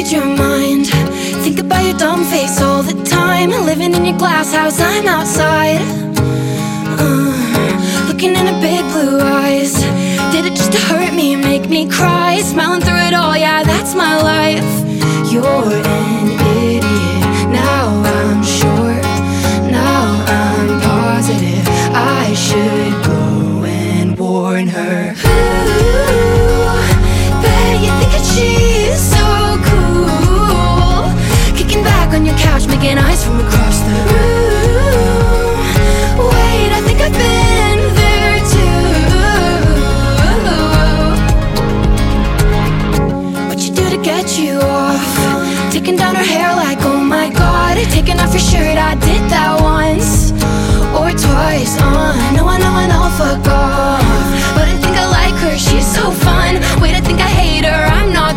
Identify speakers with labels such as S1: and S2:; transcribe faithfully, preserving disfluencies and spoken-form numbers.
S1: read your mind. Think about your dumb face all the time. Living in your glass house, I'm outside, uh, looking into big blue eyes. Did it just to hurt me and make me cry? Smiling through it all, yeah, that's my life. You're an idiot, now I'm sure. Now I'm positive I should go and warn her. Ooh, bet you think that she's so cool, kicking back on your couch, making eyes from across the room. Wait, I think I've been there too. What you do to get you off? Taking down her hair like, oh my god. Taking off your shirt, I did that once or twice. uh, No, I know, I know, fuck off. But I think I like her, she's so fun. Wait, I think I hate her, I'm not